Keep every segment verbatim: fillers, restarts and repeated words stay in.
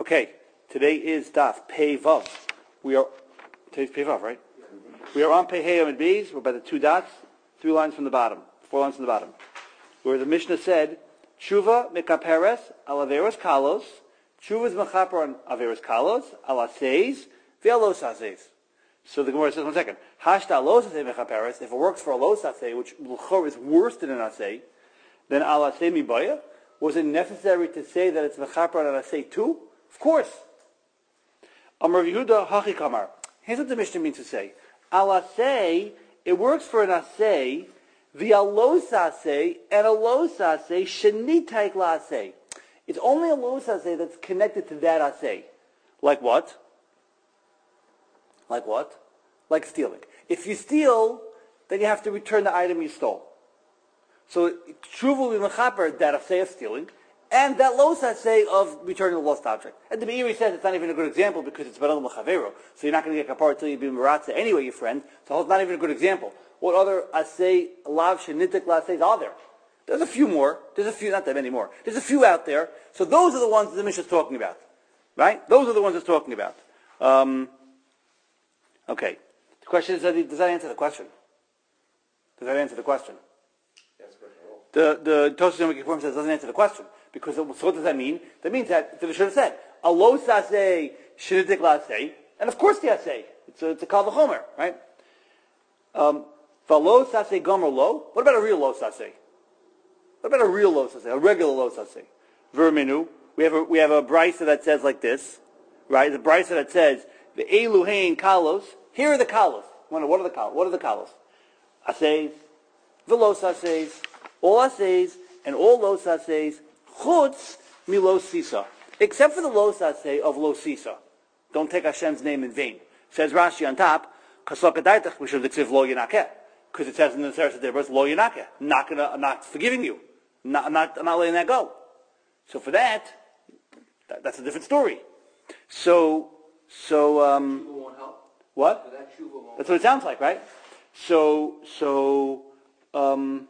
Okay, today is Daf Pei Vav. We are today's Pei Vav, right? We are on Pei Hey Amid Beis. We're by the two dots, three lines from the bottom, four lines from the bottom, where the Mishnah said, "Tshuva mekaperes al averos kalos, tshuva is mechaper on averos kalos al aseis ve'alos aseis." So the Gemara says, one second, hashta alos asei mechaperes. If it works for alos asei, which l'chor is worse than an asei, then al asei mibaya. Was it necessary to say that it's mechaper on an asei too? Of course. Amar Yehuda Hachi Kamar. Here's what the Mishnah means to say. Al asei, it works for an asei, the alos asei, and alos asei, shenitaik la asei. It's only alos asei that's connected to that asei. Like what? Like what? Like stealing. If you steal, then you have to return the item you stole. So, tshuva will be mechaper that asei of stealing, and that los asei of returning the lost object. And the Be'eri says it's not even a good example because it's beral mechavero. So you're not going to get kapar until you be meratze anyway, your friend. So it's not even a good example. What other asei, lav, shenitik, laseis are there? There's a few more. There's a few, not that many more. There's a few out there. So those are the ones that the Mishnah is talking about. Right? Those are the ones it's talking about. Um, okay. The question is, does that answer the question? Does that answer the question? The the Tosfos Yom Kippur says it doesn't answer the question. Because so what does that mean? That means that they should have said, alos asei, shenitik lasei, and of course the asei. It's a, it's a kal v'chomer, right? Um, V'alos asei gomer lo. What about a real los asei? What about a real los asei? A regular los asei? Verminu. We have a, we have a brisa that says like this, right? The brisa that says, the elu hein kalos. Here are the kalos. What are the kalos? What are the kalos? Aseis, v'los aseis, all aseis, and all los aseis, chutz mi los sisa. Except for the los asei of los sisa. Don't take Hashem's name in vain. Says Rashi on top, kasokadaitach, we should have lo yinakeh. Because it says in the Seres HaDibros, lo yinakeh. Not gonna, I'm not forgiving you. Not, I'm not, I'm not letting that go. So for that, that that's a different story. So, so, um, won't help. What? But that won't. That's what it sounds like, right? So, so, um,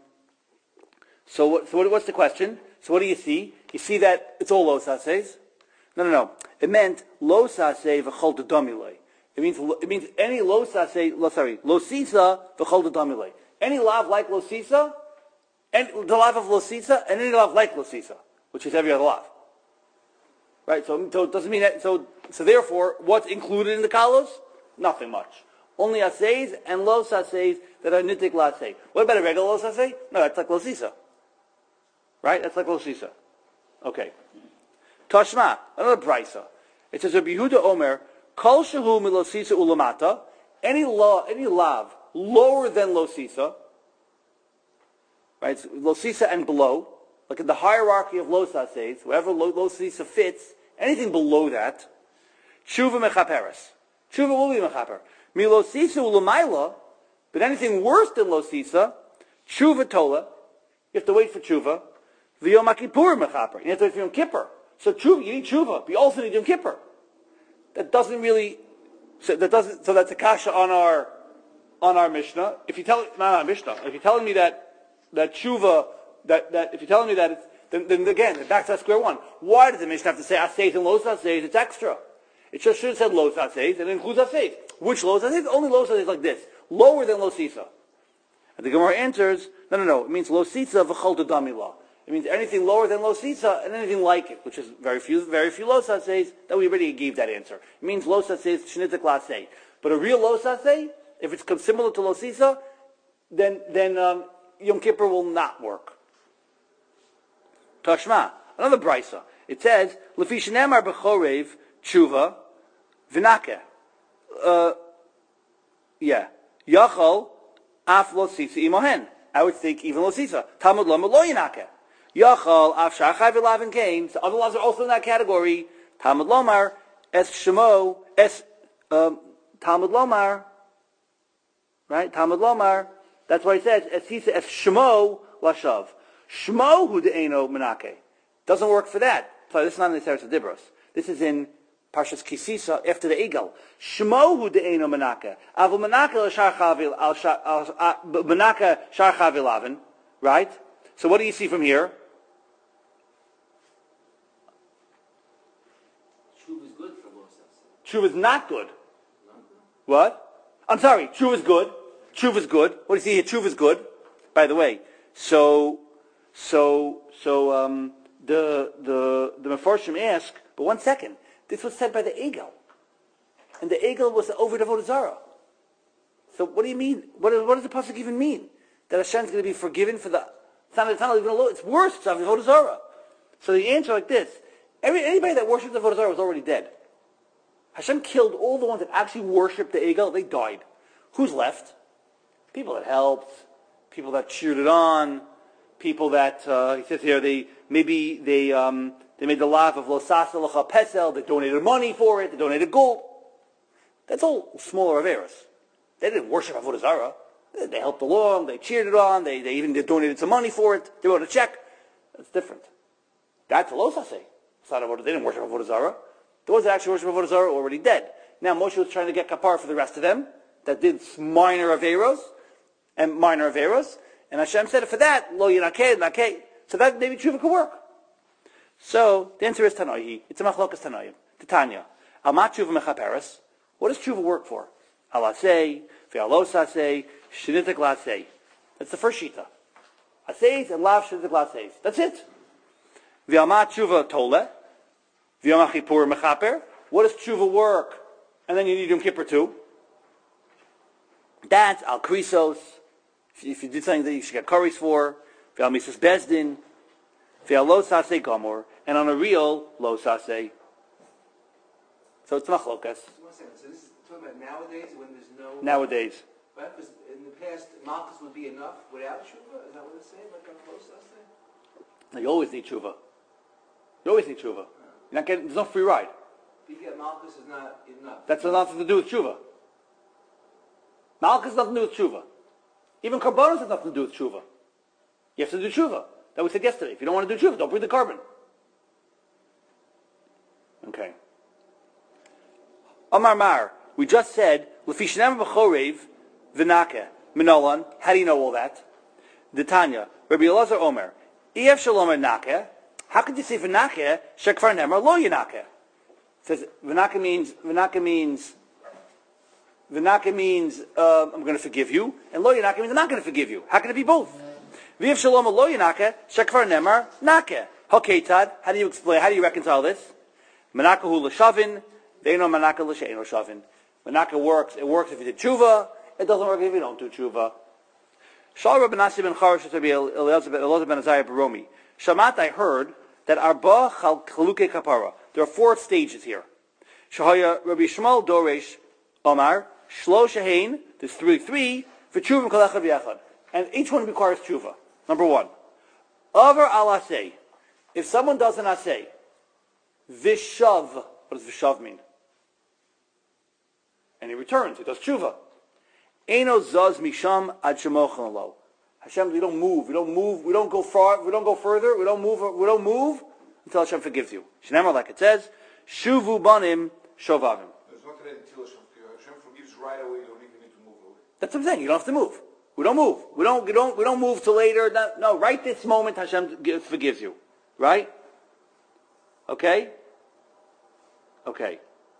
so what, so what, what's the question? So what do you see? You see that it's all los aseis? No, no, no. It meant los asei v'chol dedomilei. It means it means any los asei. Sorry, losisa v'chol dedomilei. Any lav like losisa, and the lav of losisa, and any lav like losisa, which is every other lav. Right. So, so it doesn't mean that. So, so therefore, what's included in the kalos? Nothing much. Only aseis and los aseis that are nitik lasei. What about a regular los asei? No, that's like losisa. Right? That's like Losisa. Okay. Tashma, another brisa. It says, Rabbi Yehuda Omer, Kol shehu milosisa ulamata, any law, any lav, lower than Losisa, right? It's Losisa and below, like in the hierarchy of Losa says, wherever Losisa fits, anything below that, Tshuva mechaperes. Tshuva will be mechaper. Milosisa ulamaila, but anything worse than Losisa, Tshuva tola, you have to wait for Tshuva, V'yom HaKippur mechaper. You have to wait for Yom Kippur. So tshuva, you need tshuva, but you also need Yom Kippur. That doesn't really, so that doesn't, so that's a kasha on our, on our Mishnah. If you tell, not our Mishnah, if you're telling me that, that tshuva, that, that, if you're telling me that it's, then, then again, back to square one. Why does the Mishnah have to say aseis and los aseis? It's extra. It just should have said los aseis, and it includes aseis. Which los aseis? Only los aseis like this. Lower than losisa. And the Gemara answers, no, no, no, it means losisa v'chol dedamilah. It means anything lower than losisa and anything like it, which is very few, very few losa says that we already gave that answer. It means losa says shnitik lasei. But a real losa say, if it's similar to losisa, then then um, Yom Kippur will not work. Tashma, another brisa. It says lefi shenemar b'chorev tshuva v'nakeh. Uh, yeah, yachol af losisa imohen. I would think even losisa. Talmud lo lo yinakeh. Yachal af shachai v'lavin kain. So other laws are also in that category. Talmud lomar es shemo es um, Talmud lomar. Right? Talmud lomar. That's why it says es hisa es shemo lashav. Shmo hu de'eno menake. Doesn't work for that. So this is not in the Seres HaDibros. This is in Parshas Kisisa after the Egal. Shmo hu de'eno menake. Avol menake l'shar chavil al menake shar chavilavin. Right? So what do you see from here? Tshuva is not good. What? I'm sorry, Tshuva is good. Tshuva is good. What do you see here? Tshuva is good. By the way, so, so, so, um, the, the, the Mefarshim ask, but one second, this was said by the Egel. And the Egel was over the Avodah Zarah. So what do you mean? What, is, what does the pasuk even mean? That Hashem is going to be forgiven for the Tanah Tanah, even though it's worse, it's Avodah Zarah. So the answer like this, Every, anybody that worshipped the Avodah Zarah was already dead. Hashem killed all the ones that actually worshipped the Egel, they died. Who's left? People that helped, people that cheered it on, people that, uh, he says here, they, maybe they, um, they made the laugh of Lo Sasa L'cha Pesel, they donated money for it, they donated gold. That's all smaller Averos. They didn't worship Avodah Zarah. They, they helped along, they cheered it on, they, they even donated some money for it, they wrote a check. That's different. That's a Lo Sasa. They didn't worship Avodah Zarah. The ones that actually worship Avodah Zarah are already dead. Now Moshe was trying to get kapar for the rest of them that did minor Averos and minor Averos. And Hashem said, for that, lo yinakeh, nakeh. So that maybe tshuva could work. So the answer is Tanoi. It's a machlokas Tanoim. Titania. Al ma tshuva mechaperes. What does tshuva work for? Alasei, ve'alos asei, shenitek lasei. That's the first shita. Aseis and lav shenitek laseis. That's it. V'alma tshuva tole. V'yom HaKippur mechaper. What does tshuva work? And then you need Yom Kippur too. That's al krisos. If you did something that you should get curries for. V'al misas bezdin. V'al lo sasei gomor. And on a real lo sasei. So it's machlokas. One second. So this is talking about nowadays when there's no... Nowadays. Right? Because in the past, malchus would be enough without tshuva? Is that what it's saying? Like on lo sasei? No, you always need tshuva. You always need tshuva. You're not getting, there's no free ride. If you get malchus is not enough. That's nothing to do with tshuva. Malchus has nothing to do with tshuva. Even karbonos has nothing to do with tshuva. You have to do tshuva. That we said yesterday. If you don't want to do tshuva, don't bring the carbon. Okay. Amar Mar. We just said, L'fishanem v'chorev v'nakeh minolan. How do you know all that? The Tanya. Rabbi Elazar Omer. Ef shalomer nakeh. How could you say v'nakeh shekvar nemar lo yinakeh? It says v'nakeh means v'nakeh means v'nakeh means uh, I'm going to forgive you, and lo yinakeh means I'm not going to forgive you. How can it be both? V'if shalom lo yinakeh shekvar nemar nakeh. Haketad. How do you explain? How do you reconcile this? Menakahu l'shavin. They know menakah l'she'eno shavin. Menakah works. It works if you did tshuva. It doesn't work if you don't do tshuva. Shal Rabbi Nasi ben Charash Rabbi Elazar ben Azariah Baromi. Shamat, I heard that arba chaluke kapara. There are four stages here. Shahaya Rabbi Shmuel Doresh Omar Shlo Shahain. There's three, three for tshuva kalecha v'yachad, and each one requires tshuva. Number one, over al asay. If someone does an asay, vishav. What does vishav mean? And he returns. He does tshuva. Eino zaz misham ad shemochan lo. Hashem, we don't move. We don't move. We don't go far. We don't go further. We don't move. We don't move until Hashem forgives you. Shneimar, like it says, shuvu banim shovavim. There's not until Hashem forgives right away. You don't even need to move away. That's what I'm saying. You don't have to move. We don't move. We don't. We don't. We don't move till later. No, no, right this moment, Hashem forgives you. Right? Okay. Okay.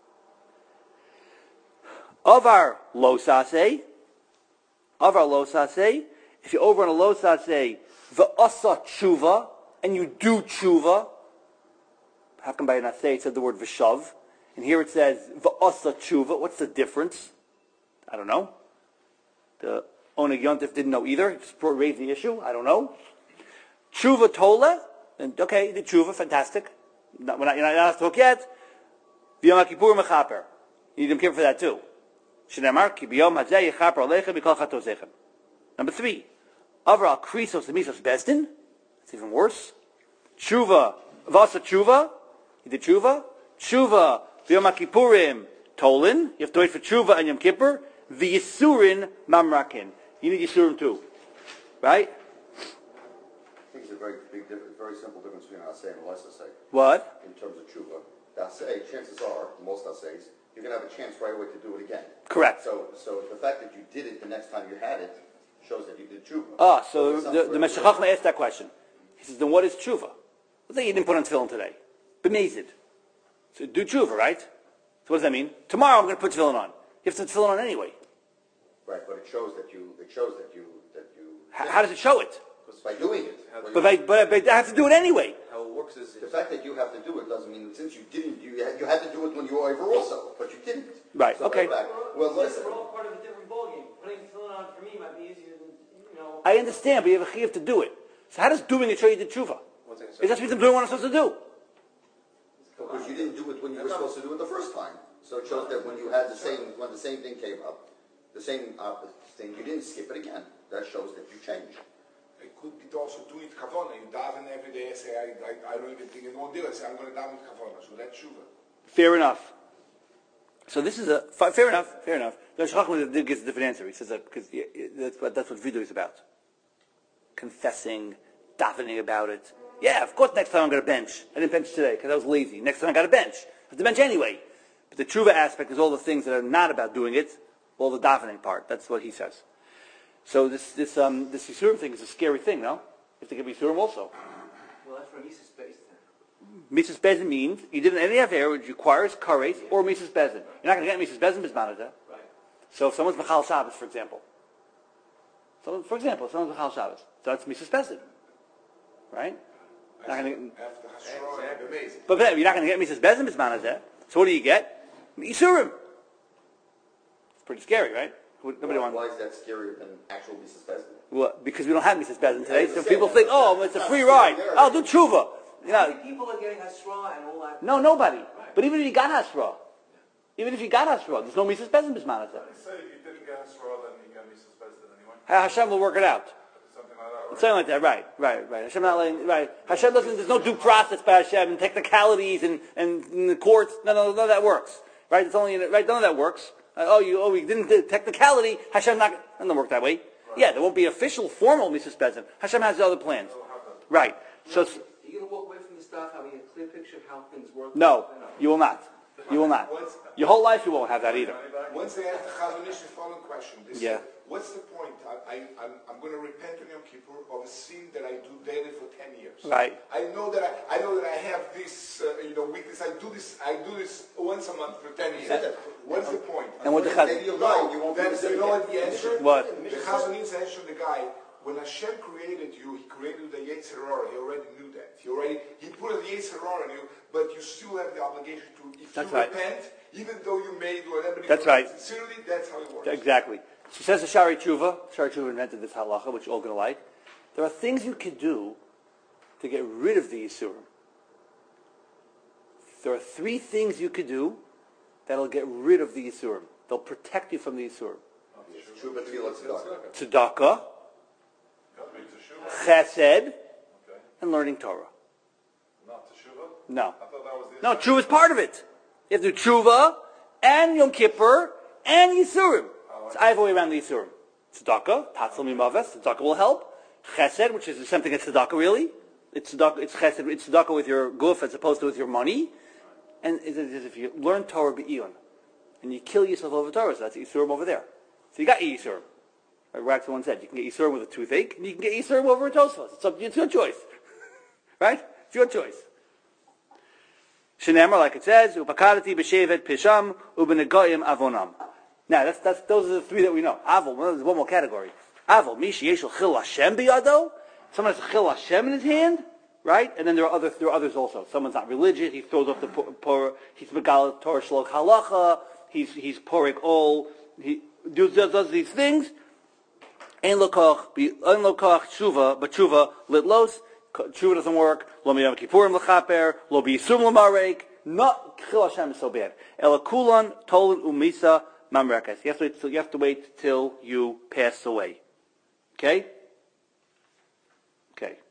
Avar lo saseh. Avar lo saseh. If you're over on a lo saseh, v'asa tshuva, and you do tshuva, how come by an aseh it said the word v'shav, and here it says v'asa tshuva? What's the difference? I don't know. The Oneg Yontif didn't know either. He just raised the issue. I don't know. Tshuva tole, and okay, the tshuva, fantastic. Not, we're not, you're not off the hook yet. V'yom HaKippur mechaper. You need Yom Kippur for that too. Shneimar ki b'yom hazeh yechaper aleichem b'kol chatozechem. Number three, Avra krisos misos bezdin. It's even worse. Tshuva, vasa tshuva. You did tshuva. Tshuva v'yom HaKippurim tolin. You have to wait for tshuva and Yom Kippur. V'yisurin mamrakin. You need yisurin too, right? I think it's a very big difference, very simple difference between asay and less asay. What? In terms of tshuva, the asay, chances are, most asays, you're going to have a chance right away to do it again. Correct. So, so the fact that you did it the next time you had it shows that you did tshuva. Ah, so the, the Meshech Chochmah asked that question. He says, then what is tshuva? Let's say you didn't put on tefillin today. B'mezid. So do tshuva, right? So So what does that mean? Tomorrow I'm going to put tefillin on. You have to put tefillin on anyway. Right, but it shows that you, it shows that you, that you. How, how does it show it? Because by doing it. But I, but, I, but I have to do it anyway. How it works is The fact that you have to do it doesn't mean, since you didn't, you had, you had to do it when you were over also, but you didn't. Right, So okay. back- Well, listen, We're all part of a different ballgame. Putting tefillin on for me might be easier than, you know. I understand, but you have a chiyuv to do it. So how does doing it show you did tshuva? One second, It just means I'm doing what I'm supposed to do. because you didn't do it when you were supposed to do it the first time. So it shows that when you had the same, when the same thing came up, the same opposite thing, you didn't skip it again. That shows that you changed. It could be also doing it kavana. You daven every day. Say, I, I, I don't even think it won't do it. Say, I'm going to daven with kavana. So that's tshuva. Fair enough. So this is a fa- fair enough. Fair enough. The Shachman gives a different answer. He says that because that's what that's what vidu is about. Confessing, davening about it. Yeah, of course. Next time I'm going to bench. I didn't bench today because I was lazy. Next time I got to bench. I have to bench anyway. But the tshuva aspect is all the things that are not about doing it. All the davening part. That's what he says. So this this um this Yisurim thing is a scary thing, no? You have to give Yisurim also. well, that's from Mises based then. Mises Bezin means you did any affair which requires kares or Mises Bezin. You're not going to get Mises Bezin bismanada. Right. So if someone's Machal Shabbos, for example. So, for example, if someone's Machal Shabbos, so that's Mises Bezin. Right? Not gonna, After Hashra, Amazing. but then you're not going to get Mises Bezin bismanada. So what do you get? Yisurim. It's pretty scary, right? Who- Nobody Why, wants. why is that scarier than actual Mises Bezin? Well, because we don't have Mises Bezin today, Yeah, so it's people the think, same. oh, it's a It's free not ride. scary. I'll do tshuva. You How know, many people are getting Hasra and all that? no, nobody. But even if you got Hasra, even if you got Hasra, there's no Mises Bezin bismanada. Say if you didn't get Hasra, then you get Mises Bezin anyway. Hashem will work it out. Something like that, right? Something like that, right, right, right. Hashem not letting, right. Hashem doesn't, there's no due process by Hashem and technicalities and, and in the courts. No, no, none of that works. Right? It's only, in, right, none of that works. Uh, oh, you, oh, we didn't do technicality. Hashem not, it doesn't work that way. Yeah, there won't be official, formal Mises Bezin. Hashem has other plans. Right. So, Are you going to walk away from this stuff having a clear picture of how things work? no, you will not. You will not. Your whole life you won't have that either. Once they ask the Chazon Ish the following question, they say, Yeah. what's the point? I, I, I'm, I'm going to repent on Yom Kippur of a sin that I do daily for ten years. Right. I know that I, I know that I have this, uh, you know, weakness. I do this. I do this once a month for ten years. Yeah. What's the point? And what the Maybe Chazon, you'll die, you won't be Then the same you know again. what the answer? What? The Chazon Ish answered the guy. When Hashem created you, He created the Yetzer Hara. He already knew that. He already He put a Yetzer Hara in you, but you still have the obligation to, if That's you right. repent, even though you made whatever. That's right. Sincerely, that's how it works. exactly. She says the Shari Tshuva, Shari Tshuva invented this halacha, which you're all going to like. There are things you can do to get rid of the Yisurim. There are three things you could do that'll get rid of the Yisurim. They'll protect you from the Yisurim. True, but feel it's dark. Tzedakah, Got to be Teshuvah. Chesed, Okay. and learning Torah. Not Teshuvah? No. I thought that was the No, Tshuva is part of it. You have to do Tshuva, and Yom Kippur, and Yisurim. So I have a way around the Yisurim. Tzedakah, Tatzal Mimaves, Tzedakah will help. Chesed, which is the same thing as Tzedakah really. It's Tzedakah, it's Chesed, it's Tzedakah with your guf as opposed to with your money. And it's as if you learn Torah Be'iyun, and you kill yourself over Torah, so that's Yisurim over there. So you got Yisurim. Like Raxel once said, you can get Yisurim with a toothache, and you can get Yisurim over a Tosfos. It's up to you, it's your choice. Right? It's your choice. Shenemar, like it says, Upakarati b'shevet pisham u'b'negoyim avonam. Now, that's, that's, those are the three that we know. Avol, well, there's one more category. Avol, mishi yeshul chil Hashem biyado. Someone has chil Hashem in his hand, right? And then there are other, there are others also. Someone's not religious, he throws off the por, he's megal Torah shlok halacha, he's, he's porik all, he does, does, does these things. Ein lokach, ein lokach tshuva, but tshuva litlos. Tshuva doesn't work. Lo miyam kippurim l'chaper. Lo b'yisum l'marek. Not chil Hashem is so bad. Ela kulan tolan umisa mamrekas. You have to wait. You have to wait till you pass away. Okay. Okay.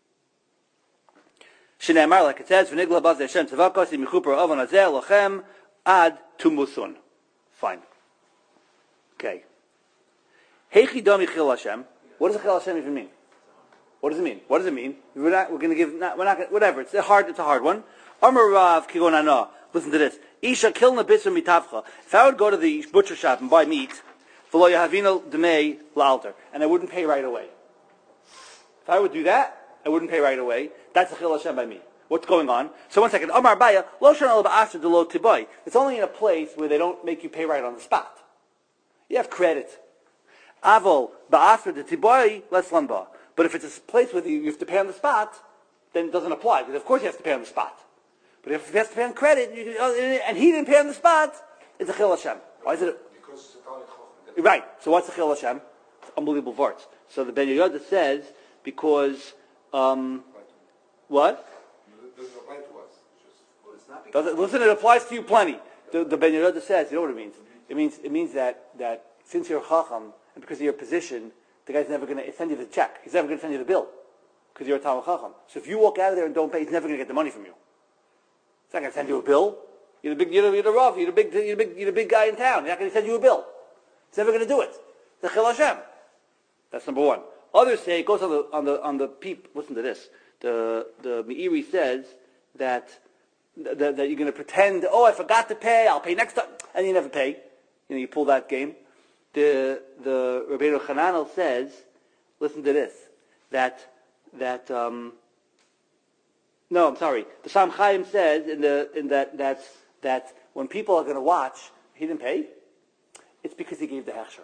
Shneimar, like it says, v'nigla baz Hashem tzavakos imichuper avon hazeh lochem ad tumusun. Fine. Okay. Heichi dami chil Hashem. What does chil Hashem even mean? What does it mean? What does it mean? We're not. We're going to give. Not, we're not. Gonna, whatever. It's a hard. It's a hard one. Amar Rav kigonana. Listen to this. Isha kilna bitzer mitavcha. If I would go to the butcher shop and buy meat, v'lo yahavina demei la'alter, and I wouldn't pay right away. If I would do that, I wouldn't pay right away. That's a chil Hashem by me. What's going on? So one second. Amar Baya, lo shana ba'asr de lo tiboy. It's only in a place where they don't make you pay right on the spot. You have credit. Avol ba'asr de tiboy less lanba. But if it's a place where you have to pay on the spot, then it doesn't apply, because of course you have to pay on the spot. But if you have to pay on credit, you can, and he didn't pay on the spot, it's a chil Hashem. Why is it? A, Because it's a Talmid Chacham. right. So what's the chil Hashem? It's unbelievable words. So the Ben Yehuda says, because, um, what? It doesn't apply to us. It's just, Well, it's not Does because it, listen, it applies to you plenty. The, the Ben Yehuda says, you know what it means? It means it means that, that since you're a chacham, and because of your position, the guy's never going to send you the check. He's never going to send you the bill, because you're a Talmid Chacham. So if you walk out of there and don't pay, he's never going to get the money from you. He's not going to send you a bill. You're the big, you're the, you're the Rav, you're the big, you're the big, you're the big guy in town. He's not going to send you a bill. He's never going to do it. The Chil Hashem. That's number one. Others say, it goes on the, on the, on the peep, listen to this. The, the Meiri says that, that, that you're going to pretend, oh, I forgot to pay, I'll pay next time, and you never pay. You know, you pull that game. The, the Rabbeinu Hananel says, listen to this, that, that, um, no, I'm sorry. The Sam Chaim says in the, in that, that's, that when people are going to watch, he didn't pay, it's because he gave the hechsher.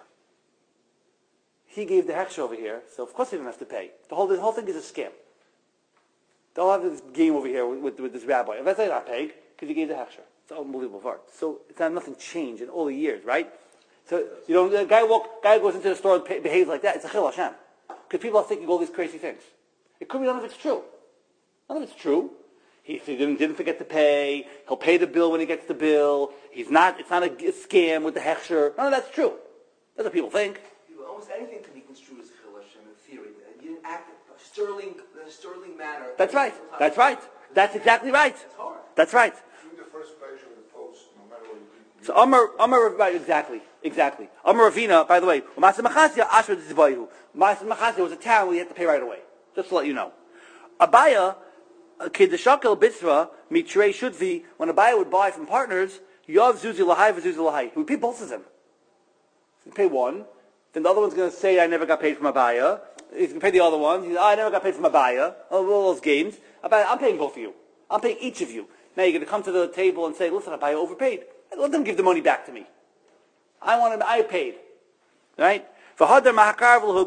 He gave the hechsher over here, so of course he didn't have to pay. The whole, the whole thing is a scam. They'll have this game over here with, with, with this rabbi. If I say not paid, because he gave the hechsher. It's an unbelievable part. So it's not nothing changed in all the years, right? So, you know, the guy walk, guy goes into the store and pay, behaves like that, it's a chil Hashem. Because people are thinking all these crazy things. It could be none of it's true. None of it's true. He, if he didn't, didn't forget to pay, he'll pay the bill when he gets the bill. He's not, it's not a, a scam with the hechsher. None of that's true. That's what people think. almost anything can be construed as chil Hashem in theory. You didn't act in a sterling, in a sterling manner. That's right. That's right. That's exactly right. It's hard. That's right. Through the first page of the post, no matter what you do. So Amar, Amar, right, exactly, exactly. Amar Ravina, by the way, Masa Machasia, Asher Zibayu. Masa Machasia was a town where you had to pay right away. Just to let you know. Abaya, Kedeshakel Bitsra, Mitrei Shudvi, when Abaya would buy from partners, Yav Zuzi Lahai, Zuzi Lahai. He would pay both of them. He would pay one, then the other one's going to say, I never got paid from Abaya. He's going to pay the other one. He's, oh, I never got paid from Abaya. Oh, all those games. Abaya, I'm paying both of you. I'm paying each of you. Now you're going to come to the table and say, listen, Abaya overpaid. Let them give the money back to me. I want him, I paid. Right? Let them go make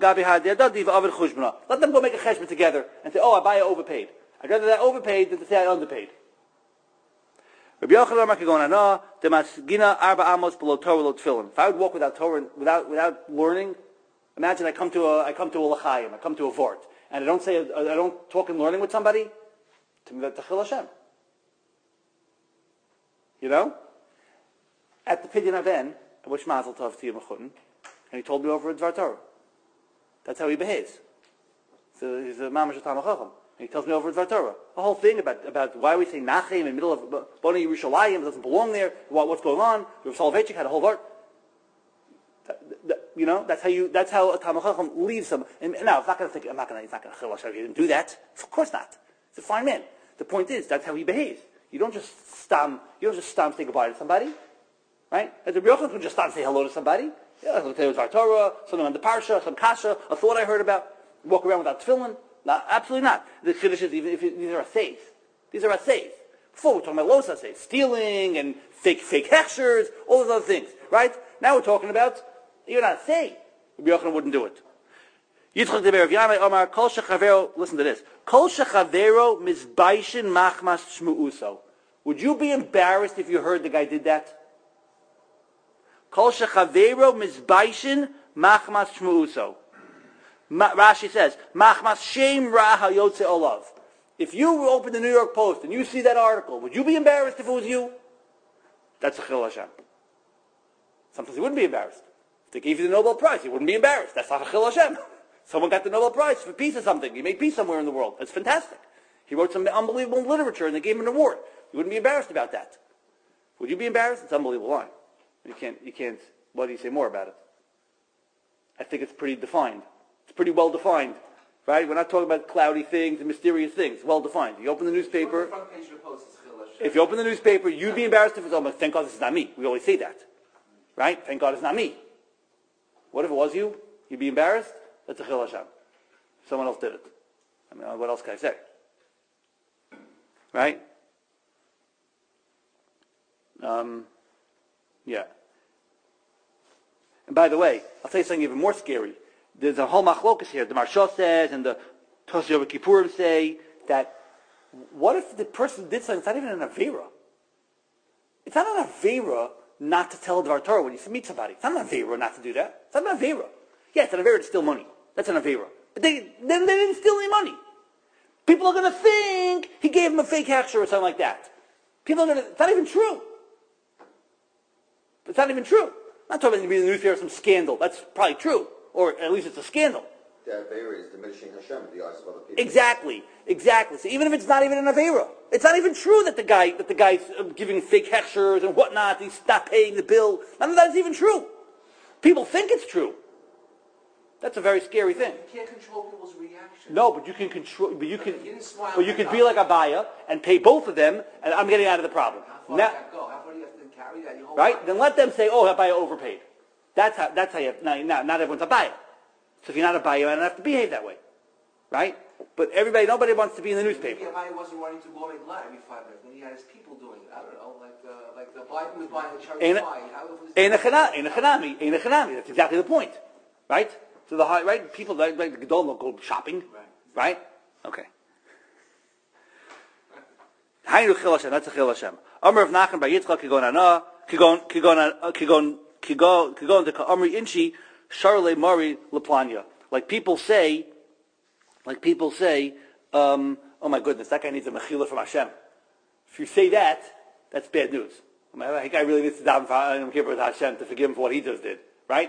a cheshbon together and say, oh, Abaya overpaid. I'd rather that overpaid than to say I underpaid. If I would walk without Torah, without without learning, imagine I come to a I come to a l'chaim, I come to a vort, and I don't say I don't talk and learning with somebody. To me, that's chil Hashem. You know, at the Pidyon Aven, I wish Mazel Tov to you, Mechutton, and he told me over at Dvar Torah. That's how he behaves. So he's a mamash Talmid Chacham. And he tells me over at Dvar Torah a whole thing about, about why we say Nachem in the middle of Boni Yerushalayim, it doesn't belong there, what, what's going on. Rav Soloveitchik had a whole vart. You know, that's how you. That's how a Talmid Chacham leaves them. And now, I'm not going to think. I'm not going to. He's not going to chil Hashem. He didn't do that. Of course not. He's a fine man. The point is, that's how he behaves. You don't just stam. You don't just stam say goodbye to somebody, right? As a Yochanan could just stam say hello to somebody. Yeah, I'll tell you Dvar Torah, something on the parsha, some kasha, a thought I heard about. Walk around without tefillin. No, absolutely not. The chiddush is even if it, these are assays. These are assays. Before we're talking about los assays, stealing and fake fake hechshers, all those other things, right? Now we're talking about you're not assay. Rabbi Yochanan wouldn't do it. Yitzchak de Ber Yanai Omar Kol Shechavero. Listen to this. Kol Shechavero Mizbaishin Machmas Shmuuso. Would you be embarrassed if you heard the guy did that? Kol Shechavero Mizbaishin Machmas Shmuuso. Rashi says, Machmas Shem Ra HaYotze Olav. If you open the New York Post and you see that article, would you be embarrassed if it was you? That's a chil Hashem. Sometimes he wouldn't be embarrassed. If they gave you the Nobel Prize, he wouldn't be embarrassed. That's not a chil Hashem. Someone got the Nobel Prize for peace or something. He made peace somewhere in the world. That's fantastic. He wrote some unbelievable literature and they gave him an award. You wouldn't be embarrassed about that. Would you be embarrassed? It's an unbelievable line. You can't, you can't, what do you say more about it? I think it's pretty defined. It's pretty well defined, right? We're not talking about cloudy things and mysterious things. Well defined. You open the newspaper. The front page of the Post is chil Hashem. If you open the newspaper, you'd be embarrassed if it's, oh, thank God this is not me. We always say that, right? Thank God it's not me. What if it was you? You'd be embarrassed? That's a chil Hashem. Someone else did it. I mean, what else can I say? right? Um, yeah. And by the way, I'll tell you something even more scary. There's a whole machlokas here. The Maharsha says, and the Tosei Yom Kippurim say that what if the person did something? It's not even an avera. It's not an avera not to tell Dvar Torah when you meet somebody. It's not an avera not to do that. It's not an avera. Yeah, it's an avera to steal money. That's an avera. But they then they didn't steal any money. People are going to think he gave him a fake hechsher or something like that. People are going to. It's not even true. It's not even true. I'm not talking about reading the newspaper some scandal. That's probably true, or at least it's a scandal. The avera is diminishing Hashem in the eyes of other people. Exactly, exactly. So even if it's not even an avera, it's not even true that the guy that the guy's giving fake hechshers and whatnot. He's not paying the bill. None of that is even true. People think it's true. That's a very scary thing. You can't control people's reactions. No, but you can control. But you can. You didn't smile But you at could the be guy. like Abaya and pay both of them, and I'm getting out of the problem. How far Now, does that go? How far do you have to carry that your whole right? life? Then let them say, "Oh, Abaya overpaid." That's how. That's how you. Have, now, now, not everyone's Abaya. So if you're not Abaya, you don't have to behave that way, right? But everybody, nobody wants to be in the newspaper. Maybe Abaya wasn't running to Gourmet Glad every five minutes. Then he had his people doing it. I don't know, like uh, like the Biden was buying a cherry Ain't pie. How was Ein a chana- ein a chanami, ein a chanami. That's exactly the point, right? So the high, right? People like, like the Gedol will go shopping, right? Okay. Haynu chil Hashem. That's a chil Hashem. Amar of Nachman by Yitzchak kigon ana kigon kigon kigon kigon kigon the Amri Inchi Charle Mari Laplanya. Like people say, like people say, um, oh my goodness, that guy needs a mechila from Hashem. If you say that, that's bad news. I mean, that guy really needs to daven for with Hashem to forgive him for what he just did, right?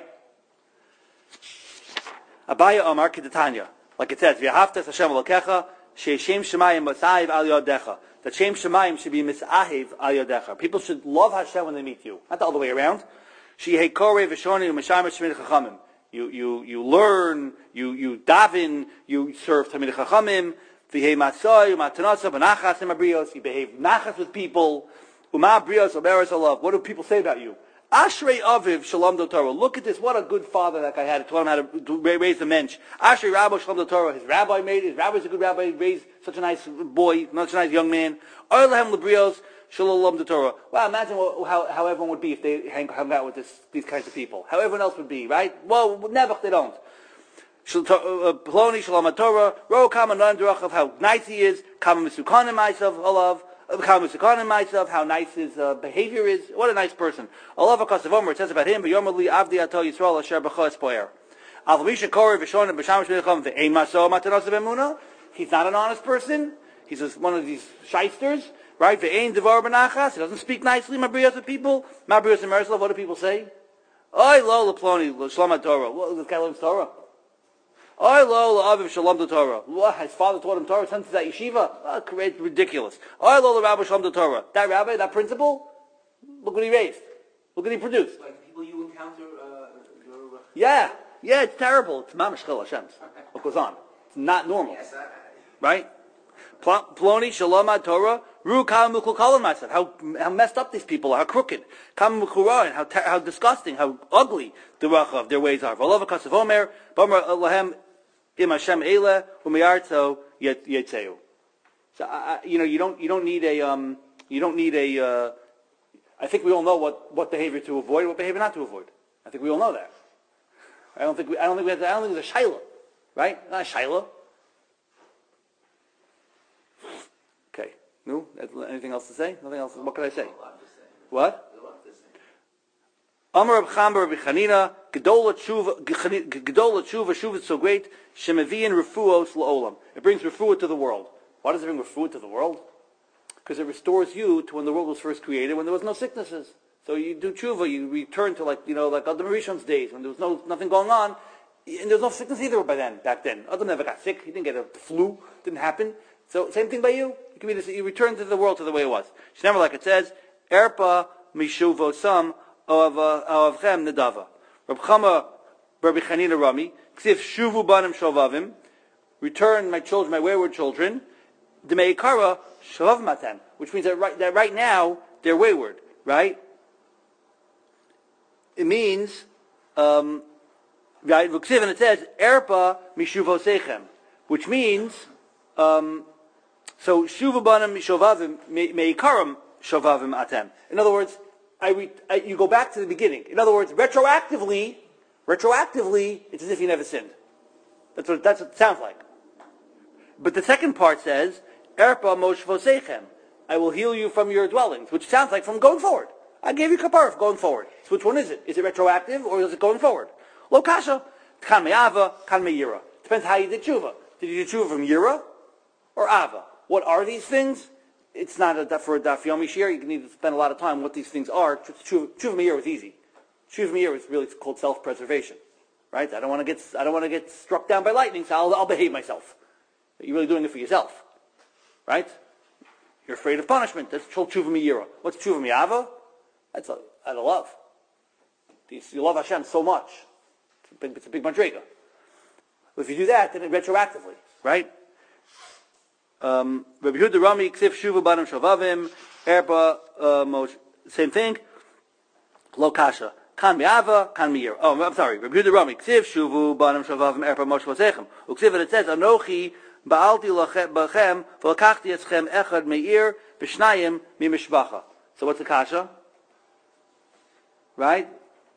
Abaya Omar Kedatanya, like it says, V'yahavtas Hashem Elokecha, she'shem shemayim misahiv al yodecha. That shem shemayim should be misahiv al yodecha. People should love Hashem when they meet you, not the other way around. Shehei korei v'shoni u'mishamer shemid chachamim. You you you learn, you you daven, you serve Talmid Chachamim. V'hei matzoi u'matanasa b'nachas u'mabrios. You behave nachas with people. Uma brios u'beres alav. What do people say about you? Ashrei Aviv Shalom do Torah. Look at this. What a good father that guy had. He taught him how to raise the mensch. Ashrei Rabbi Shalom do Torah. His rabbi made it. His rabbi's a good rabbi. He raised such a nice boy, such a nice young man. Oilahem Lebrios Shalom do Torah. Well, imagine how, how everyone would be if they hang, hung out with this, these kinds of people. How everyone else would be, right? Well, never they don't. Ploni Shalom Torah. Ro Kama Nan Durachav. How nice he is. Kama Misukanim myself. Olav. Myself, how nice his uh, behavior is. What a nice person. Allah v'kasavomer, it says about him, B'yomali avdi ato Yisrael asher b'cha espoyer. Al v'misha kori v'shon v'shamish v'cham v'ein maso matanos v'emuna. He's not an honest person. He's just one of these shysters, right? V'ein devar b'nachas. He doesn't speak nicely. Mabrios with people. Mabrios and Merslav. What do people say? Oy lo leploni shlom Torah. Well, this guy learns Torah. Oy lo la'aviv shalom to Torah. His father taught him Torah. Since that yeshiva, oh, great, ridiculous. Oy lo rabbi shalom to Torah. That rabbi, that principal, look what he raised. Look what he produced. Like the people you encounter, uh, your, uh, Yeah, yeah, it's terrible. It's mamash chil Hashem's. What goes on? It's not normal, yes, I, right? Pl- Ploni shalom ad Torah. Ru kam mukul kalan myself. How how messed up these people are. How crooked. Kam mukurain. How ter- how disgusting. How ugly the rachav their ways are. V'alav kasav omer. B'amar lahem. Im Hashem Eile Umiyarto Yetzeu. So uh, you know you don't you don't need a um, you don't need a. Uh, I think we all know what, what behavior to avoid, what behavior not to avoid. I think we all know that. I don't think we, I don't think we have to, I don't think there's a shaila, right? Not a shaila. Okay. No. Anything else to say? Nothing else. What could I say? What? Amar Reb Chamber Reb Chanina, Gedola Tshuva, Gedola Tshuva, Tshuva is so great, Shemevian Refuos La'olam. It brings refuah to the world. Why does it bring refuah to the world? Because it restores you to when the world was first created, when there was no sicknesses. So you do tshuva, you return to like, you know, like Adam Rishon's days, when there was no nothing going on, and there was no sickness either by then, back then. Adam never got sick, he didn't get a flu, didn't happen. So same thing by you. You can be this, you return to the world to the way it was. It's never like it says, Erpa Mishuvosam of Avchem Nedava. Reb Chama Rabbi Chanina Rami, Ksiv Shuvu Banim Shovavim, return my children, my wayward children, Demeikara Shavav Matan, which means that right, that right now they're wayward, right? It means, um, right, and it says, Erpa Mishuvosechem, which means, um, So shuva banim shovavim meikaram shovavim atem. In other words, I, re, I you go back to the beginning. In other words, retroactively, retroactively, it's as if you never sinned. That's what that's what it sounds like. But the second part says, Erpa moshvosechem, I will heal you from your dwellings, which sounds like from going forward. I gave you kapara for going forward. So which one is it? Is it retroactive or is it going forward? Lo kasha, kan me'ava, kan me'yira. Depends how you did tshuva. Did you do tshuva from yira or ava? What are these things? It's not a for a daf yomi shir. You need to spend a lot of time what these things are. Tshuva, tshuva me'yira was easy. Tshuva me'yira is really called self-preservation, right? I don't want to get I don't want to get struck down by lightning, so I'll, I'll behave myself. You're really doing it for yourself, right? You're afraid of punishment. That's called tshuva me'yira. What's tshuva me'ava? That's a, out of love. You love Hashem so much. It's a big, it's a big madrega. If you do that, then it retroactively, right? Um, Rabbi Yehuda Rami, Ksif Shuva Banim Shavavim, Erba, uh, same thing. Lo Kasha. Kan Mi'ava, Kan Mi'ir. Oh, I'm sorry. Rabbi Yehuda Rami, Ksif Shuvu Banim Shavavim, Erba Moshe Vasechem. Uksiv, it says, Anochi Ba'alti Lachem, V'lakachti Eschem Echad Me'ir, B'shnayim Mi-Mishbacha. So what's the Kasha? Right?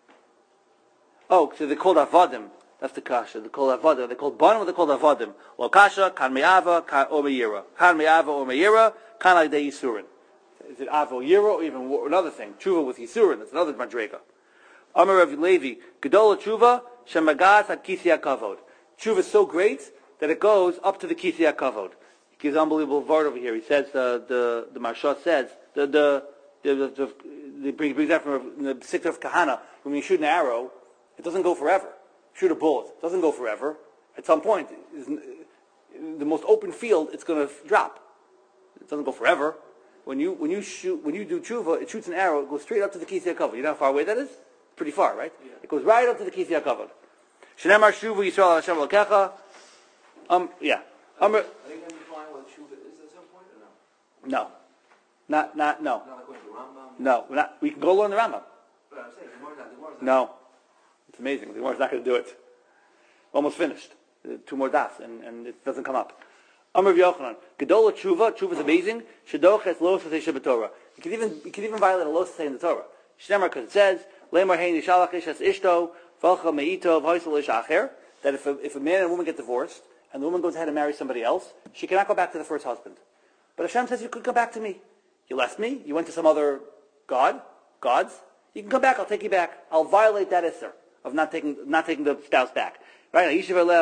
Oh, so they're called Avadim. That's the kasha. They're called Avadim. They're called Banim, or they're called Avadim. Well, kasha, kan me'ava, kan or me'yira. Kan me'ava or me'yira, kan like de yisurin. Is it ava or yira, or even another thing? Tshuva with yisurin. That's another madrega. Amar Rav Levi, Gedola tshuva, shemagas at kisi hakavod. Tshuva is so great that it goes up to the kisi hakavod. He gives an unbelievable word over here. He says, uh, the, the Marsha says, the, the, the, the, the, the brings, brings that from the Sikh of Kahana, when you shoot an arrow, it doesn't go forever. Shoot a bullet, it doesn't go forever. At some point, the most open field, it's going to drop. It doesn't go forever. When you when you shoot when you do tshuva, it shoots an arrow, it goes straight up to the Kisei HaKavod. You know how far away that is? Pretty far, right? Yeah. It goes right up to the Kisei HaKavod. Shneimar shuvu Yisrael Hashem Elokecha. Um, yeah. Um, Are they going to define what tshuva is at some point or no? No, not not no. Not like going to the Rambam. No, we're not. We can go learn the Rambam. But I'm saying the Gemara's not. The Gemara's not. No. It's amazing. The Gemara's not going to do it. Almost finished. Uh, two more das, and, and it doesn't come up. Amar Yochanan, Gedola tshuva. Tshuva is amazing. Shedoches lo sasei shebetorah. You can even you can even violate a lo sasei in the Torah. Shnemar, because it says lemar hein yishalach ish es ishto v'alcha meito v'hoisel ish acher. That if a, if a man and a woman get divorced and the woman goes ahead and marries somebody else, she cannot go back to the first husband. But Hashem says you could come back to me. You left me. You went to some other god, gods. You can come back. I'll take you back. I'll violate that isser of not taking not taking the spouse back. Right?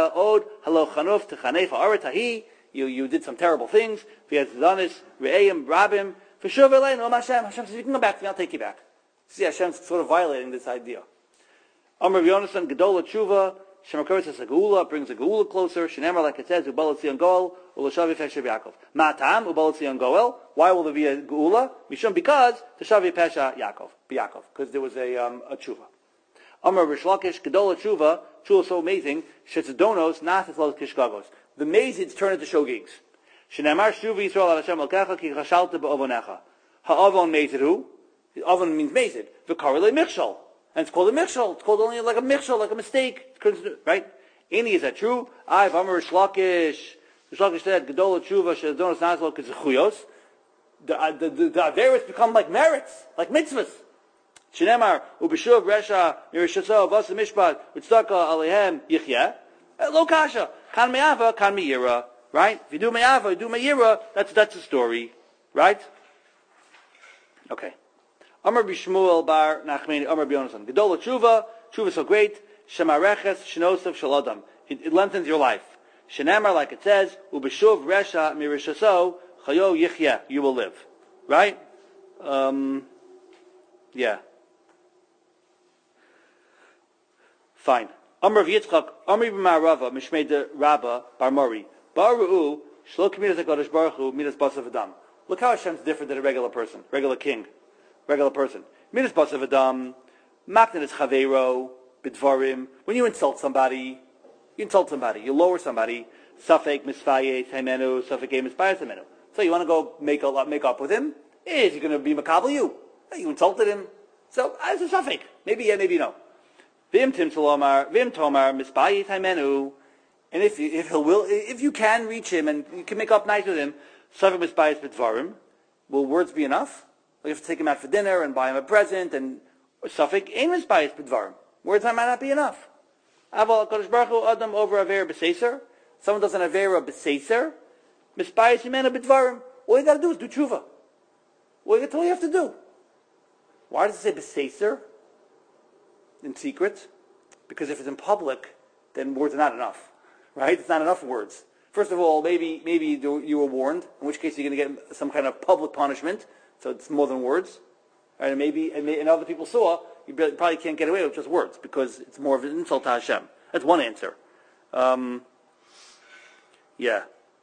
You you did some terrible things. Hashem says, you can come back to me, I'll take you back. See, Hashem's sort of violating this idea. Amr Yonasan, Gedola Tshuva, Shemakor says a geula, brings a geula closer. Shenemar, like it says, Ubalat Zion Goel, Ulashavi Pesha Yaakov. Matam, Ubalat Zion Goel. Why will there be a geula? Mishum, because Teshavi Pesha Yaakov, Yaakov, because there was a um, a tshuva. Amar Rish Lakish, Gedola Tshuva, Tshuva is so amazing, Shetzadonos, Nathis Kishkagos. The mazids turn into shogigs. Shenemar Shuva Yisrael al Hashem al-Kecha ki chashalta ba'avonecha. Ha'avon mazid who? Avon means mazid. V'karele michshol. And it's called a michshol. It's called only like a michshol, like a mistake. Right? Any, is that true? I've Amar Rish Lakish. Rish Lakish said, Gedola Tshuva, Shetzadonos, Nathis Kishkagos. The, the, the, the Averis become like merits, like mitzvahs. Shenemar ubishuv resha mirishaso v'asa mishpat v'tzedaka alehem yichya lo kasha kan me'ava kan me'yira, right? If you do me'ava, you do me'yira. That's that's the story, right? Okay. Amar b'Shmuel bar Nachmani Amar b'Yonasan Gedola tshuva tshuva so great shemareches shenosav shaladam. It, it lengthens your life. Shenemar, like it says, ubishuv resha mirishaso chayo yichya, you will live, right? Um, yeah. Fine. Amr of Yitzchak, Amri b'ma'arava, Mishmei de Rabba, Bar Mori. Baru'u, Shlok midas HaKadosh Baruch Hu, midas basav Adam. Look how Hashem's different than a regular person, regular king, regular person. Midas basav Adam, Maknan is Chaveiro, Bidvarim. When you insult somebody, you insult somebody, you lower somebody, Safek Misfaye, Taimenu, Safek Misfaye, Taimenu. So you want to go make, a, make up with him? Is he going to be Makabal you? You insulted him. So, as a Safek. Maybe yeah, maybe no. Vim Tim Salomar, Vim Tomar, Misbayit Haimenu, and if you, if he will, if you can reach him and you can make up nice with him, Safek Misbayis B'Dvarim. Will words be enough? Like you have to take him out for dinner and buy him a present, and Safek Ein Misbayis B'Dvarim. Words might not be enough. Aval Kodesh Baruch Hu Adam over Avera B'Seiser. Someone does an Avera B'Seiser. Misbayis Yimena B'Dvarim. All you got to do is do tshuva. Well, that's all you have to do. Why does it say B'Seiser in secret? Because if it's in public, then words are not enough, right? It's not enough words. First of all, maybe maybe you were warned, in which case you're going to get some kind of public punishment, so it's more than words. Right? And maybe and, may, and other people saw, you probably can't get away with just words, because it's more of an insult to Hashem. That's one answer. Um, yeah.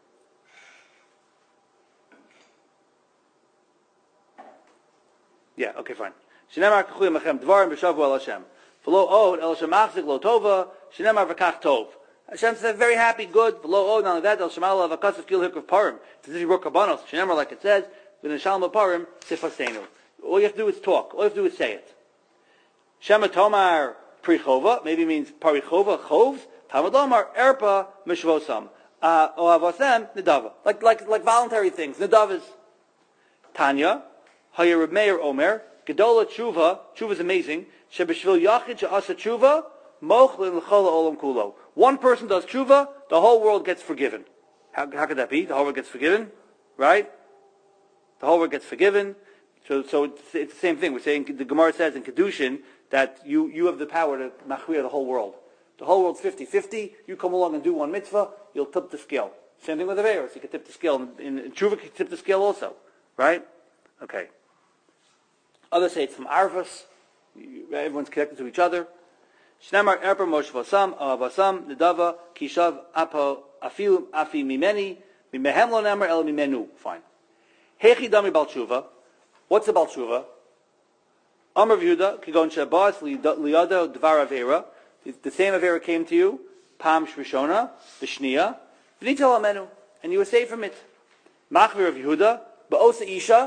Yeah, okay, fine. Shinemar kachuyim achem dvarim b'shavu el Hashem. V'lo od el Hashem machzik lo tova, shinemar v'kach tov. Hashem said, very happy, good. V'lo od, not only that, el Shemal av akasif kil hik of parim. To this rook kabanos, shinemar, like it says, v'nin shalom parim, sifasenu. All you have to do is talk. All you have to do is say it. Shema tomar prichova, maybe means parichova, chovs. Tamad lomar erpa mishvosam. O avosem, nedava. Like, like, like voluntary things. Nedavas. Tanya. Hayir Reb Meir Omer, Gedola Tshuva, Tshuva is amazing, Shebeshvil Yachid She'asa Tshuva, Mochlin L'chol Olam Kulo. One person does Tshuva, the whole world gets forgiven. How, how could that be? The whole world gets forgiven? Right? The whole world gets forgiven. So, so it's, it's the same thing. We're saying, the Gemara says in Kedushin, that you, you have the power to machriya the whole world. The whole world's fifty-fifty, you come along and do one mitzvah, you'll tip the scale. Same thing with the Averos, you can tip the scale. In, in Tshuva, you can tip the scale also. Right? Okay. Others say it's from Arvus. Everyone's connected to each other. Shnamar erper Moshe vasam avasam nedava kishav apo afiu afi mimeni mimehem lo namar el mimenu. Fine. Hechi dami bal tshuva. What's a bal tshuva? Amar Yehuda kigon shabas liyado dvar avera. The same avera came to you. Pam shvishona b'shniya v'nitel amenu, and you were saved from it. Machvir of Yehuda ba'osa isha.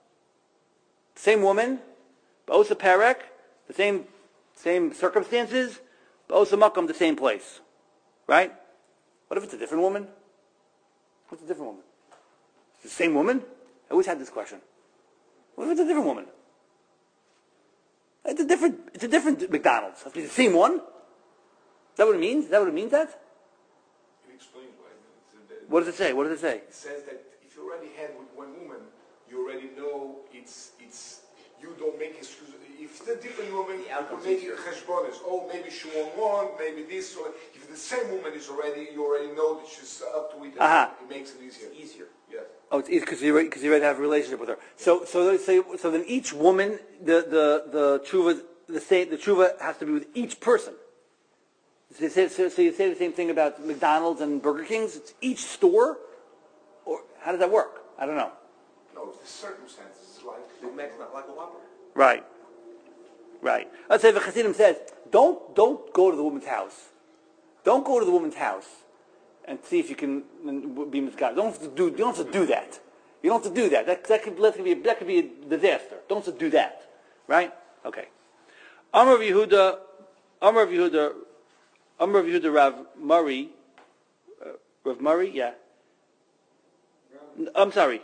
Same woman, Ba'osa Perek, the same same circumstances, Ba'osa Makam, the same place. Right? What if it's a different woman? What's a different woman? It's the same woman? I always had this question. What if it's a different woman? It's a different it's a different McDonald's. It's the same one? Is that what it means? Is that what it means that? It explains why. What does it say? What does it say? It says that if you already had with one woman, you already know it's it's you don't make excuses. If it's a different woman, you can make cheshbonis. Oh, maybe she won't want, maybe this. Or if the same woman is already, you already know that she's up to it. Uh-huh. It makes it easier. It's easier. Yes. Oh, it's easy because you already, because you already have a relationship with her. So, so, so, so then each woman, the the the tshuva, the same, the tshuva has to be with each person. So you say, so, so you say the same thing about McDonald's and Burger King's. It's each store, or how does that work? I don't know. No, the circumstances like Big Mac's not like a Whopper. Right. Right. Let's say the Chassidim says, don't don't go to the woman's house. Don't go to the woman's house and see if you can be misguided. Don't have to do. You don't have to do that. You don't have to do that. That that could, that could be a, that could be a disaster. Don't have to do that. Right? Okay. Amar of Yehuda, Amar of Yehuda, Amar of Yehuda Rav Murray, uh, Rav Murray, yeah. I'm sorry.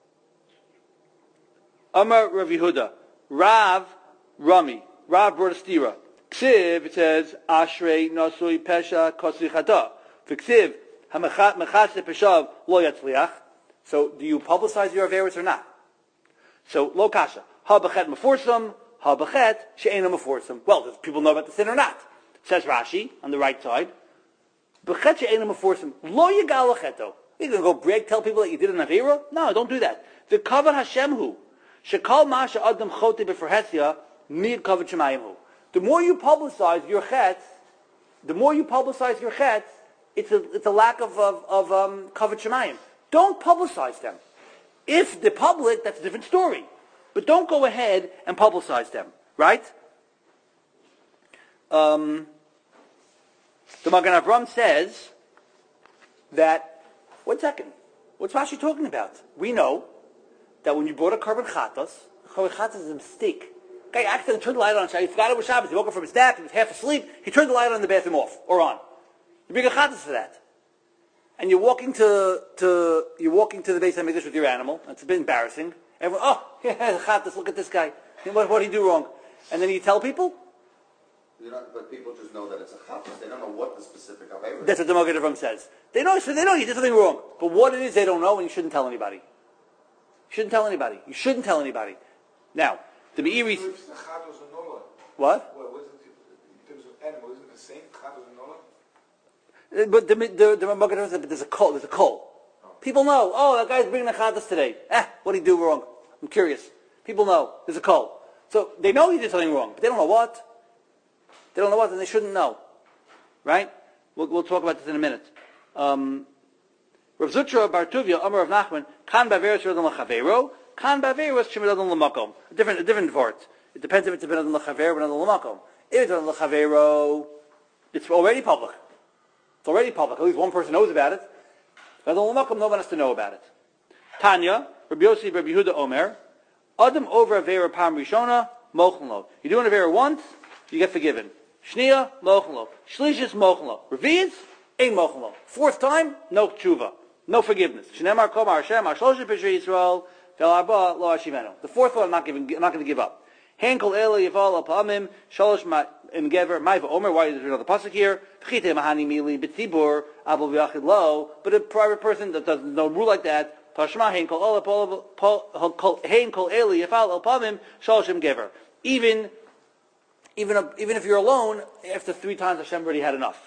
Amar Rav Yehuda, Rav Rami, Rav brought a stira. Ksiv, it says, Ashrei Nasui Pesha Kosri Chata. For Ksiv, Hamechase Peshav Lo Yatzliach. So, do you publicize your averis or not? So, Lo Kasha. Ha Bechet Meforsam, Ha Bechet She'ena Meforsam. Well, does people know about the sin or not? Says Rashi, on the right side. Bechet She'ena Meforsam. Lo Yigal Lecheto. You're going to go brag, tell people that you did an avera? No, don't do that. The Kavod Hashem Hu. Shekal Masha Adam Chote B'Ferhesia. The more you publicize your chetz, the more you publicize your chetz, it's a it's a lack of of, of um, kavod shemayim. Don't publicize them. If the public, that's a different story. But don't go ahead and publicize them, right? Um, the Magen Avram says that. One second. What's Rashi talking about? We know that when you brought a korban chatas, korban chatas is a mistake. Guy accidentally turned the light on. He forgot it was Shabbos. He woke up from his nap. He was half asleep. He turned the light on in the bathroom off or on. You bring a chatas for that. and you're walking to to you're walking to the Beis Hamikdash with your animal. It's a bit embarrassing. Everyone, oh, yeah, Chattas, look at this guy. What what did he do wrong? And then you tell people. You know, but people just know that it's a Chattas. They don't know what the specific Avera is. That's what the Magen Avraham says. They know, so they know he did something wrong. But what it is, they don't know, and you shouldn't tell anybody. You shouldn't tell anybody. You shouldn't tell anybody. Now, the Meiri. So if the Chados and Nola, What? well, wasn't it, in terms of animal, isn't it the same Chados and Nola? Uh, But the the the Magen Avraham says, but there's a call. There's a call. People know. Oh, that guy's bringing the Chattas today. Eh, what did he do wrong? I'm curious. People know. There's a call. So they know he did something wrong, but they don't know what. They don't know what, and they shouldn't know. Right? We'll, we'll talk about this in a minute. Um, Rav Zutra Bar Tuvia, Amar of Nachman, Kan Baveros Shemiradon L'Chavero, Kan Baveros Shemiradon L'Makom. A different, a different vort. It depends if it's a Benadon L'Chavero or Benadon L'Makom. If it's Benadon L'Chavero, it's already public. It's already public. At least one person knows about it. Benadon L'Makom, no one has to know about it. Tanya, Rabbi Yossi, Rabbi Yehuda Omer, Adam over Avera Pam Rishona, Mochen Lo. You do an Avera once, you get forgiven. Shnia, Mochen Lo. Shlishis, Mochen Lo. Reviz, Ein Mochen Lo. Fourth time, no tshuva. No forgiveness. Shnemar Komar Hashem, Ashlosh Pesher Yisrael, Vel Arba, Lo Hashivenu. The fourth one I'm not giving, I'm not going to give up. Henkel Ela Yaval Apamim, Shalosh Im Gever, Maiva Omer, why is there another pasuk here? Chite Mahani Mili, B'tzibur, Abel V'yachid Lo, but a private person that does no rule like that, Tashma Henkel Ela, Henkel Ela Yaval Apamim, Shalosh Im Gever. Even, even, a, even if you're alone, after three times Hashem already had enough.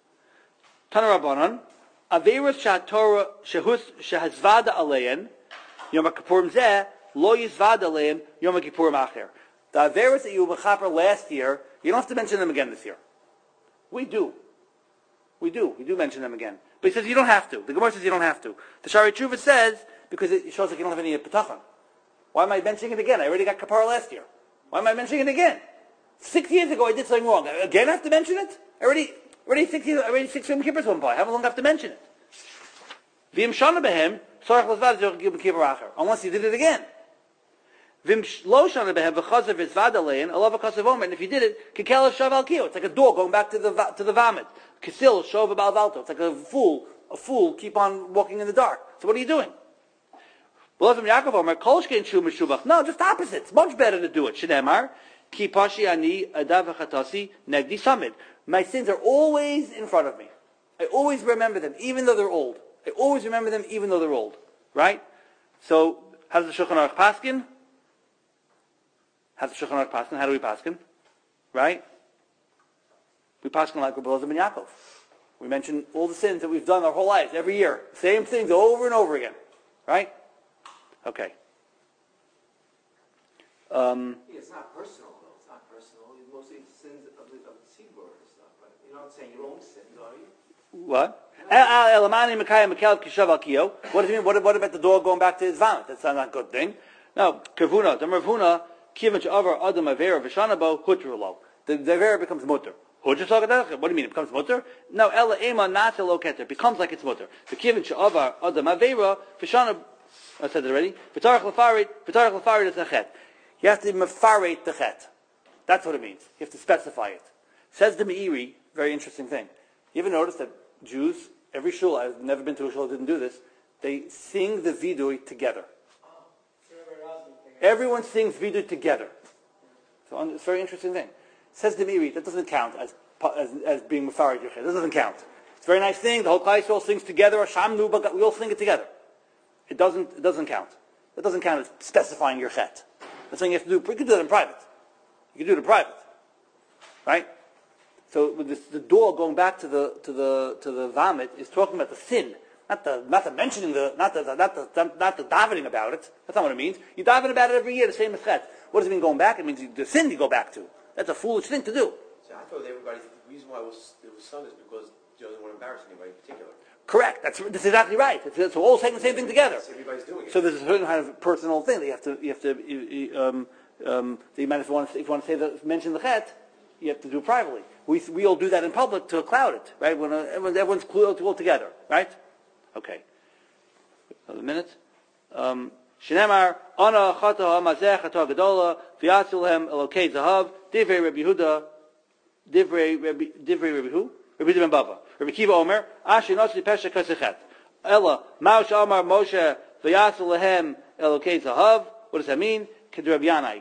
Tana Rabbanan, Averas Shatorah Shehus Shehazvada Alein, Yom HaKippurim Zeh, Lo Yizvada Alein, Yom HaKippurim Acher. The Averas that you were mechaper last year, you don't have to mention them again this year. We do. We do. We do mention them again. But he says you don't have to. The Gemara says you don't have to. The Shari Tshuva says, because it shows like you don't have any petachon. Why am I mentioning it again? I already got kapara last year. Why am I mentioning it again? Six years ago I did something wrong. Again I have to mention it? I already, already six years, already six Yom Kippurs went by. How long do I have to mention it? V'im shana behem, sorach l'zvad zor Yom Kippur acher. Unless you did it again. V'im lo shana behem, v'chazav v'zvad alein, alav v'chazav omer. And if you did it, kekel shav al kiyo. It's like a dog going back to the, to the vomit. Kesil shov b'al valto. It's like a fool, a fool keep on walking in the dark. So what are you doing? No, just opposite. It's much better to do it. Shneimar, ki pashi ani adav v'chatasi negdi samid. My sins are always in front of me. I always remember them, even though they're old. I always remember them, even though they're old. Right? So, how does the Shulchan Aruch paskin? How does the Shulchan Aruch paskin? How do we paskin? Right? We paskin like Rabbi Elazar ben Yaakov. We mention all the sins that we've done our whole lives, every year. Same things over and over again. Right? Okay. Um, Yeah, it's not personal, though. It's not personal. It's mostly sins of the, of the seaboard and stuff. But you're not saying your own sins, are you? What? What does it mean? What, what about the dog going back to his vomit? That's not a good thing. No. Kavuna. The Ravuna, Kivin Sha'avar Adam Avera Vishanabo, Hutrulo. The Avera becomes mutter. What do you mean? It becomes mutter? No. Ella Ema Nata Loketer. It becomes like it's mutter. The Kivin Sha'avar Adam Avera Vishanabo. I said it already. V'tarach lefarid, v'tarach lefarid is a chet. You have to mefarate the chet. That's what it means. You have to specify it. Says the Meiri, very interesting thing. You ever notice that Jews, every shul, I've never been to a shul that didn't do this, they sing the vidui together. Everyone sings vidui together. So it's a very interesting thing. Says the Meiri, that doesn't count as as, as being mefarate your chet. That doesn't count. It's a very nice thing. The whole Klal Yisrael sings together. Shamnu, but we all sing it together. It doesn't, it doesn't count. It doesn't count as specifying your chet. That's something you have to do. You can do that in private. You can do it in private. Right? So with this, the dog going back to the, to the, to the vomit is talking about the sin. Not the, not the mentioning the, not the, not the, not the davening about it. That's not what it means. You daven about it every year, the same as chet. What does it mean going back? It means the sin you go back to. That's a foolish thing to do. So I thought everybody, the reason why it was, it was sung is because you don't want to embarrass anybody in particular. Correct. That's, that's exactly right. It's, it's, we're all saying the same thing together. So everybody's doing it. So there's a certain kind of personal thing that you have to, you have to, you, um, um, that you might if you want to, if you want to say that, mention the chet, you have to do it privately. We we all do that in public to cloud it, right? When uh, everyone's, everyone's all together, right? Okay. Another minute. Shnemar ana chata hamazeh chata gedola v'yatzilhem elokei zahav divrei Rabbi Yehuda divrei Rabbi divrei Rabbi who? Rabbi Ben Bava. Rabbi Kiva Omer, Asher Nasi Pesha Kasechet. Ella, Maush Amar Moshe, V'yatzu Lehem Elokei Zahav. What does that mean? Kid Rabbi Yanai.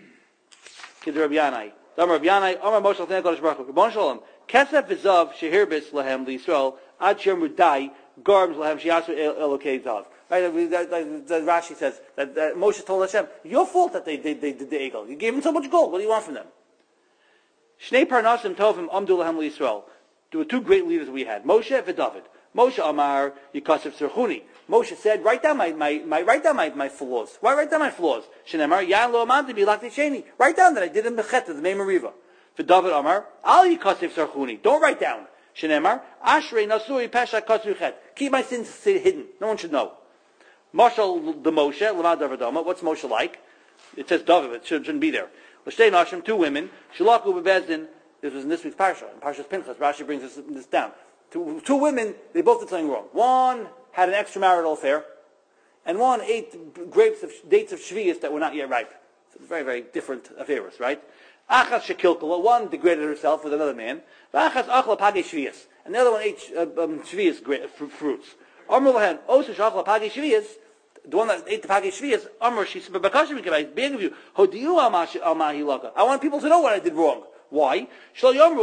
Kid Rabbi Yanai. Amar Rabbi Yanai, Amar Moshe L'Tnei Kodesh Baruch Hu. Rebon Shalom. Kesef V'zav Shehirbis Lehem L'Yisrael Ad Shem Rudai Garbs Lehem Sheyatzu Elokei Zahav. Right, that, that, that Rashi says that, that Moshe told Hashem, your fault that they, they, they did the Egel. You gave them so much gold. What do you want from them? Shnei Parnasim Tovim Amdu Lahem L'Yisrael. There were two great leaders we had, Moshe and David. Moshe Amar Yikasef Zerchuni. Moshe said, write down my, my, my write down my, my flaws. Why write down my flaws? Shneimar Yan Lo Amanti Bilakti Sheni. Write down that I did in Mechet, the Mei Meriva. For David Amar Al Yikasef Zerchuni. Don't write down. Shneimar Ashrei Nasuri Pesha Kasruchet. Keep my sins hidden. No one should know. Mashal the Moshe, Lamad David Amar. What's Moshe like? It says David. It shouldn't be there. L'shtei Nashim, two women. Shalaku bebezdin. This was in this week's parsha. In Parshas Pinchas, Rashi brings this, this down. Two, two women, they both did something wrong. One had an extramarital affair, and one ate grapes of dates of shvius that were not yet ripe. So it's very, very different affairs, right? Achas shekilkala, one degraded herself with another man. Achas achla page shvius, and the other one ate uh, um, shvius gra- fr- fruits. Amr lahen osu shachla page shvius. The one that ate the page shvius, Amr she said, "Bakashim kibay, beg of you, hodiyu al mahilaka. I want people to know what I did wrong. Why? I don't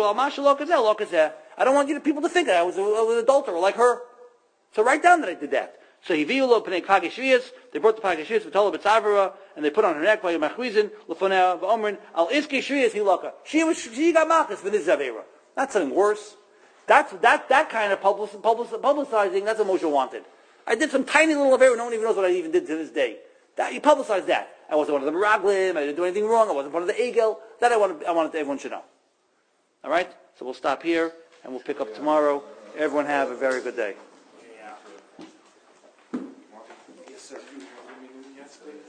want you to, people to think that I was, a, I was an adulterer like her. So write down that I did that. So he viulo pnei page shvius. They brought the page shvius, v'tola b'tzavra, and they put on her neck by machrizin l'foneh v'omrin al iske shvius hilaka. She was she got machas for this zavera. That's something worse. That's that that kind of public, public, publicizing. That's what Moshe wanted. I did some tiny little affair. No one even knows what I even did to this day. That you publicized that. I wasn't one of the meraglim. I didn't do anything wrong. I wasn't part of the egel. That I wanted. I wanted everyone should know. All right. So we'll stop here and we'll pick up tomorrow. Everyone have a very good day.